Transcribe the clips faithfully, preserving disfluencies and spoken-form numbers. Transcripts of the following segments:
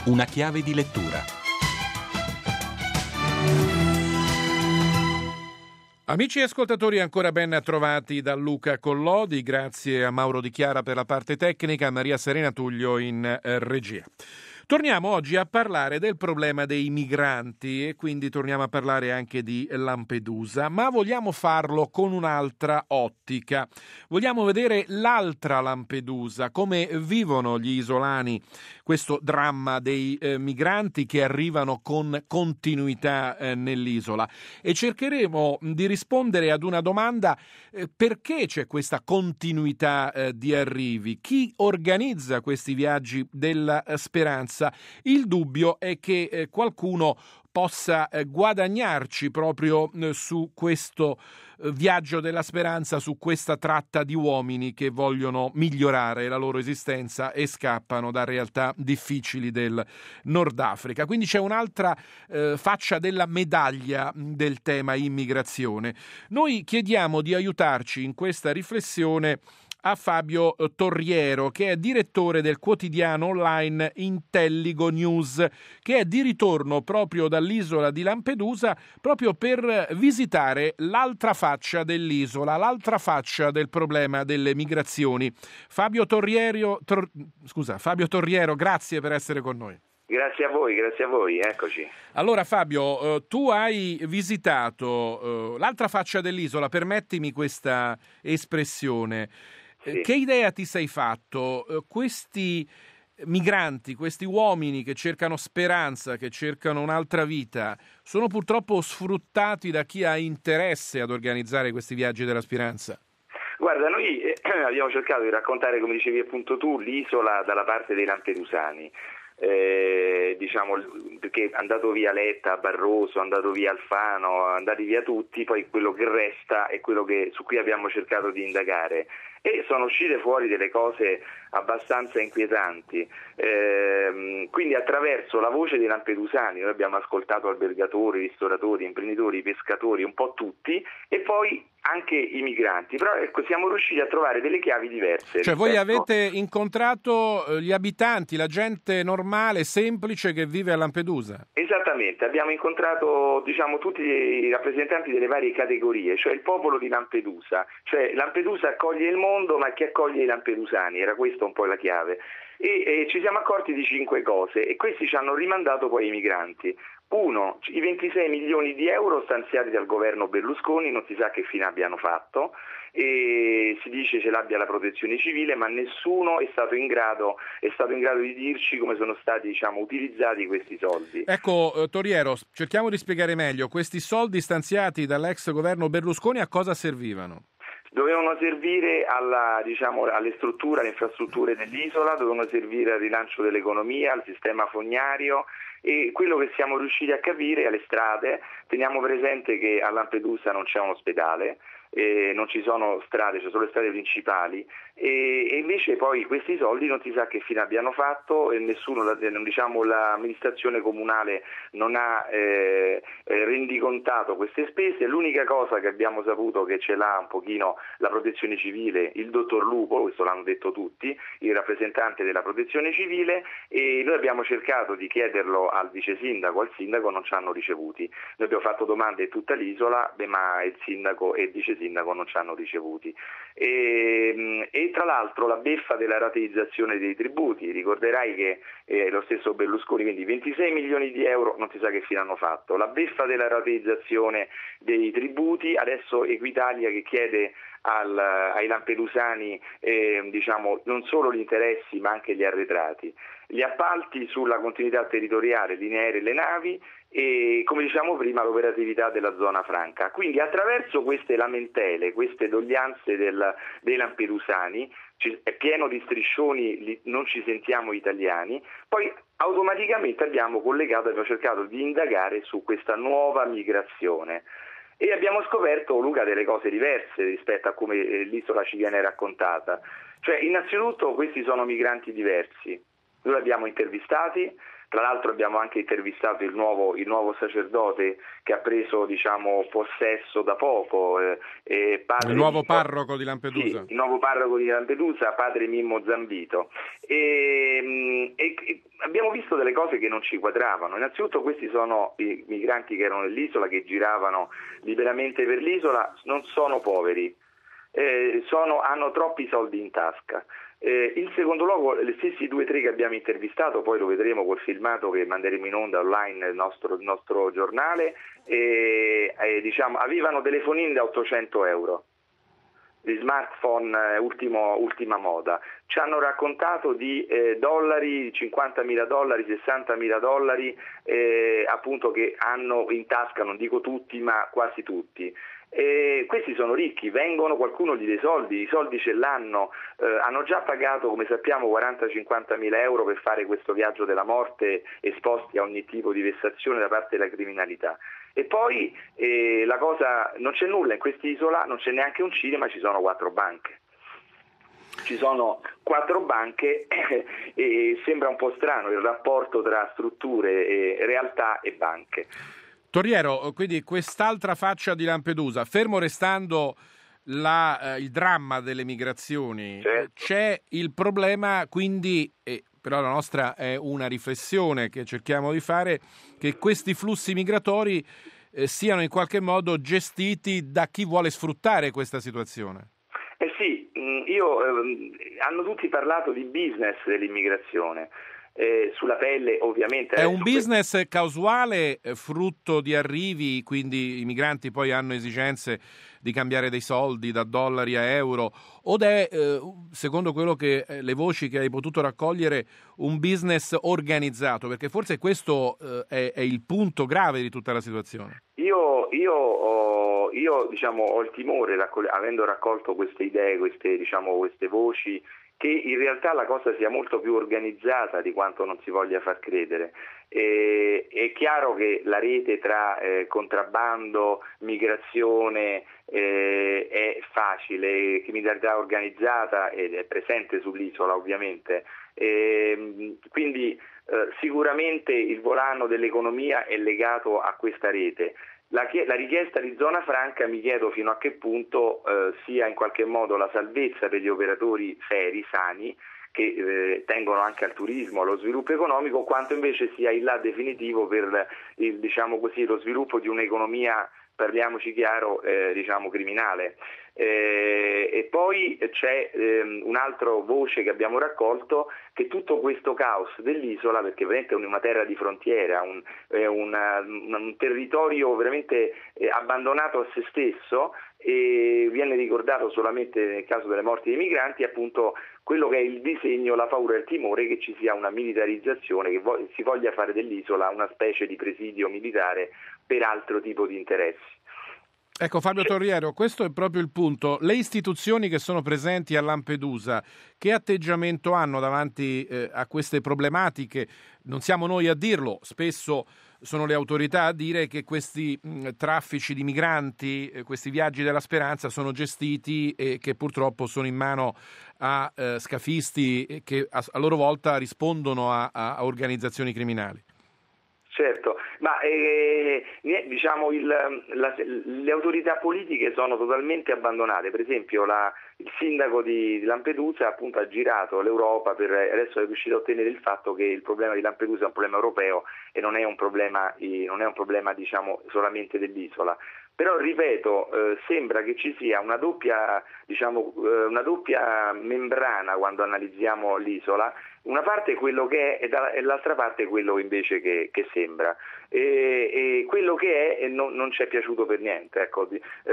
Una chiave di lettura. Amici ascoltatori, ancora ben trovati da Luca Collodi, grazie a Mauro Di Chiara per la parte tecnica, a Maria Serena Tullio in eh, regia. Torniamo oggi a parlare del problema dei migranti e quindi torniamo a parlare anche di Lampedusa, ma vogliamo farlo con un'altra ottica. Vogliamo vedere l'altra Lampedusa, come vivono gli isolani questo dramma dei eh, migranti che arrivano con continuità eh, nell'isola, e cercheremo di rispondere ad una domanda: eh, perché c'è questa continuità eh, di arrivi? Chi organizza questi viaggi della eh, speranza? Il dubbio è che eh, qualcuno possa eh, guadagnarci proprio eh, su questo eh, viaggio della speranza, su questa tratta di uomini che vogliono migliorare la loro esistenza e scappano da realtà difficili del Nord Africa. Quindi c'è un'altra eh, faccia della medaglia del tema immigrazione. Noi chiediamo di aiutarci in questa riflessione a Fabio Torriero, che è direttore del quotidiano online Intelligo News, che è di ritorno proprio dall'isola di Lampedusa proprio per visitare l'altra faccia dell'isola, l'altra faccia del problema delle migrazioni. Fabio Torriero, Tor, scusa, Fabio Torriero, grazie per essere con noi. Grazie a voi, grazie a voi, eccoci. Allora Fabio, eh, tu hai visitato eh, l'altra faccia dell'isola, permettimi questa espressione. Sì. Che idea ti sei fatto? Questi migranti, questi uomini che cercano speranza, che cercano un'altra vita, sono purtroppo sfruttati da chi ha interesse ad organizzare questi viaggi della speranza? Guarda, noi eh, abbiamo cercato di raccontare, come dicevi appunto tu, l'isola dalla parte dei lampedusani. Eh, diciamo, perché è andato via Letta, Barroso, è andato via Alfano, andati via tutti, poi quello che resta è quello che, su cui abbiamo cercato di indagare, e sono uscite fuori delle cose abbastanza inquietanti. Eh, quindi attraverso la voce dei lampedusani noi abbiamo ascoltato albergatori, ristoratori, imprenditori, pescatori, un po' tutti, e poi anche i migranti, però ecco, siamo riusciti a trovare delle chiavi diverse. Cioè voi avete incontrato gli abitanti, la gente normale, semplice che vive a Lampedusa? Esattamente, abbiamo incontrato diciamo tutti i rappresentanti delle varie categorie, cioè il popolo di Lampedusa, cioè Lampedusa accoglie il mondo, ma chi accoglie i lampedusani, era questa un po' la chiave. E, e ci siamo accorti di cinque cose, e questi ci hanno rimandato poi i migranti. Uno, i ventisei milioni di euro stanziati dal governo Berlusconi, non si sa che fine abbiano fatto, e si dice ce l'abbia la protezione civile, ma nessuno è stato in grado è stato in grado di dirci come sono stati diciamo utilizzati questi soldi. Ecco, eh, Torriero, cerchiamo di spiegare meglio, questi soldi stanziati dall'ex governo Berlusconi a cosa servivano? Dovevano servire alla, diciamo, alle strutture, alle infrastrutture dell'isola, dovevano servire al rilancio dell'economia, al sistema fognario, e quello che siamo riusciti a capire alle strade. Teniamo presente che a Lampedusa non c'è un ospedale, eh, non ci sono strade, ci sono le strade principali, e, e invece poi questi soldi non si sa che fine abbiano fatto, e nessuno, diciamo, l'amministrazione comunale non ha eh, rendicontato queste spese. L'unica cosa che abbiamo saputo che ce l'ha un pochino la protezione civile, il dottor Lupo, questo l'hanno detto tutti, il rappresentante della protezione civile, e noi abbiamo cercato di chiederlo al vice sindaco, al sindaco, non ci hanno ricevuti. Noi abbiamo fatto domande a tutta l'isola, beh, ma il sindaco e il vice sindaco non ci hanno ricevuti. E, e tra l'altro la beffa della rateizzazione dei tributi, ricorderai che eh, lo stesso Berlusconi, quindi ventisei milioni di euro, non si sa che fine hanno fatto. La beffa della rateizzazione dei tributi, adesso Equitalia che chiede al, ai lampedusani eh, diciamo non solo gli interessi ma anche gli arretrati, gli appalti sulla continuità territoriale, linee aeree e le navi, e come diciamo prima l'operatività della zona franca. Quindi attraverso queste lamentele, queste doglianze del, dei lampedusani, ci, è pieno di striscioni, li, non ci sentiamo italiani, poi automaticamente abbiamo collegato, abbiamo cercato di indagare su questa nuova migrazione. E abbiamo scoperto, Luca, delle cose diverse rispetto a come l'isola ci viene raccontata. Cioè, innanzitutto questi sono migranti diversi. Noi li abbiamo intervistati, Tra l'altro abbiamo anche intervistato il nuovo, il nuovo sacerdote che ha preso diciamo, possesso da poco. Eh, eh, padre il nuovo Mimmo, parroco di Lampedusa. Sì, il nuovo parroco di Lampedusa, padre Mimmo Zambito. E, e, e abbiamo visto delle cose che non ci quadravano. Innanzitutto questi sono i migranti che erano nell'isola, che giravano liberamente per l'isola, non sono poveri, eh, sono, hanno troppi soldi in tasca. Eh, in secondo luogo, gli stessi due o tre che abbiamo intervistato, poi lo vedremo col filmato che manderemo in onda online nel nostro, il nostro giornale, eh, eh, diciamo, avevano telefonini da ottocento euro, di smartphone eh, ultimo, ultima moda. Ci hanno raccontato di eh, dollari, cinquantamila dollari, sessantamila dollari, eh, appunto che hanno in tasca, non dico tutti, ma quasi tutti. E questi sono ricchi, vengono, qualcuno gli dà i soldi, i soldi ce l'hanno, eh, hanno già pagato, come sappiamo, quaranta cinquanta mila euro per fare questo viaggio della morte, esposti a ogni tipo di vessazione da parte della criminalità. E poi eh, la cosa, non c'è nulla in quest'isola, non c'è neanche un cinema, ci sono quattro banche. Ci sono quattro banche eh, e sembra un po' strano il rapporto tra strutture, e realtà e banche. Torriero, quindi quest'altra faccia di Lampedusa, fermo restando la, eh, il dramma delle migrazioni, Certo. C'è il problema quindi, e però la nostra è una riflessione che cerchiamo di fare, che questi flussi migratori eh, siano in qualche modo gestiti da chi vuole sfruttare questa situazione. Eh sì, io, eh, hanno tutti parlato di business dell'immigrazione. Eh, sulla pelle ovviamente è un business casuale, eh, frutto di arrivi, quindi i migranti poi hanno esigenze di cambiare dei soldi da dollari a euro, o è eh, secondo quello che eh, le voci che hai potuto raccogliere un business organizzato, perché forse questo eh, è, è il punto grave di tutta la situazione. Io, io, ho, io diciamo, ho il timore, raccol- avendo raccolto queste idee, queste, diciamo, queste voci, che in realtà la cosa sia molto più organizzata di quanto non si voglia far credere. E, è chiaro che la rete tra eh, contrabbando, migrazione eh, è facile, criminalità organizzata ed è presente sull'isola ovviamente, e, quindi eh, sicuramente il volano dell'economia è legato a questa rete. La, la richiesta di zona franca mi chiedo fino a che punto eh, sia in qualche modo la salvezza per gli operatori seri, sani, che eh, tengono anche al turismo, allo sviluppo economico, quanto invece sia il là definitivo per il, diciamo così, lo sviluppo di un'economia, parliamoci chiaro, eh, diciamo criminale. Eh, e poi c'è eh, un'altra voce che abbiamo raccolto, che tutto questo caos dell'isola, perché veramente è una terra di frontiera, un, è una, un territorio veramente eh, abbandonato a se stesso, e viene ricordato solamente nel caso delle morti dei migranti appunto quello che è il disegno, la paura e il timore che ci sia una militarizzazione, che vo- si voglia fare dell'isola una specie di presidio militare per altro tipo di interessi. Ecco Fabio Torriero, questo è proprio il punto. Le istituzioni che sono presenti a Lampedusa, che atteggiamento hanno davanti eh, a queste problematiche? Non siamo noi a dirlo, spesso sono le autorità a dire che questi mh, traffici di migranti, eh, questi viaggi della speranza sono gestiti e che purtroppo sono in mano a eh, scafisti che a, a loro volta rispondono a, a organizzazioni criminali. Certo, ma eh, diciamo il, la, le autorità politiche sono totalmente abbandonate. Per esempio la, il sindaco di, di Lampedusa appunto ha girato l'Europa per adesso è riuscito a ottenere il fatto che il problema di Lampedusa è un problema europeo e non è un problema, non è un problema diciamo solamente dell'isola. Però ripeto, eh, sembra che ci sia una doppia, diciamo, eh, una doppia membrana quando analizziamo l'isola. Una parte è quello che è e l'altra parte è quello invece che, che sembra. E, e quello che è non, non ci è piaciuto per niente. Ecco.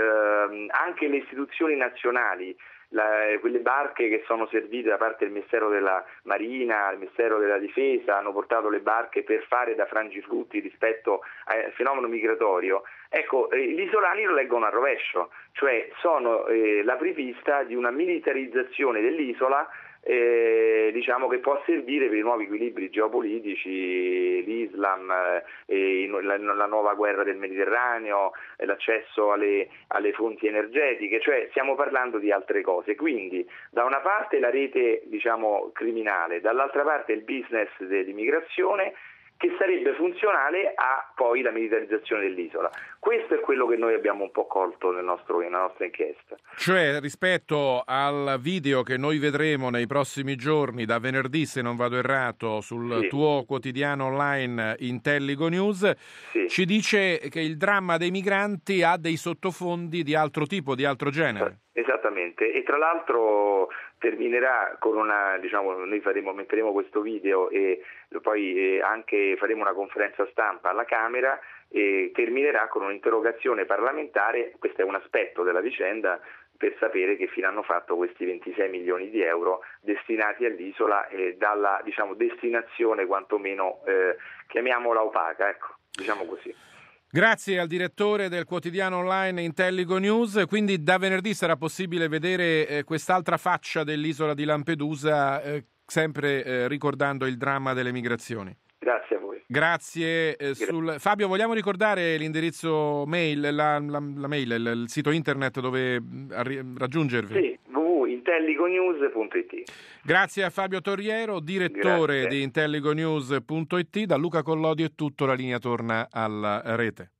Eh, anche le istituzioni nazionali, La, quelle barche che sono servite da parte del Ministero della Marina, del Ministero della Difesa, hanno portato le barche per fare da frangiflutti rispetto al fenomeno migratorio. Ecco, eh, gli isolani lo leggono a rovescio, cioè sono eh, l'apripista di una militarizzazione dell'isola Eh, diciamo che può servire per i nuovi equilibri geopolitici, l'Islam, eh, la, la nuova guerra del Mediterraneo, eh, l'accesso alle, alle fonti energetiche, cioè stiamo parlando di altre cose. Quindi da una parte la rete diciamo criminale, dall'altra parte il business dell'immigrazione che sarebbe funzionale a poi la militarizzazione dell'isola. Questo è quello che noi abbiamo un po' colto nel nostro, nella nostra inchiesta. Cioè, rispetto al video che noi vedremo nei prossimi giorni, da venerdì se non vado errato, sul sì. tuo quotidiano online Intelligo News, sì. ci dice che il dramma dei migranti ha dei sottofondi di altro tipo, di altro genere. Esattamente, e tra l'altro terminerà con una, diciamo, noi faremo, metteremo questo video e poi anche faremo una conferenza stampa alla Camera e terminerà con un'interrogazione parlamentare. Questo è un aspetto della vicenda, per sapere che fine hanno fatto questi ventisei milioni di euro destinati all'isola e dalla, diciamo, destinazione quantomeno, eh, chiamiamola opaca, ecco, diciamo così. Grazie al direttore del quotidiano online Intelligo News. Quindi da venerdì sarà possibile vedere eh, quest'altra faccia dell'isola di Lampedusa, eh, sempre eh, ricordando il dramma delle migrazioni. Grazie a voi. Grazie. Eh, sul... Fabio, vogliamo ricordare l'indirizzo mail, la, la, la mail, il, il sito internet dove arri- raggiungervi? Sì, w w w punto intelligo news punto i t. Grazie a Fabio Torriero, direttore Grazie. di intelligo news punto i t. Da Luca Collodi è tutto, la linea torna alla rete.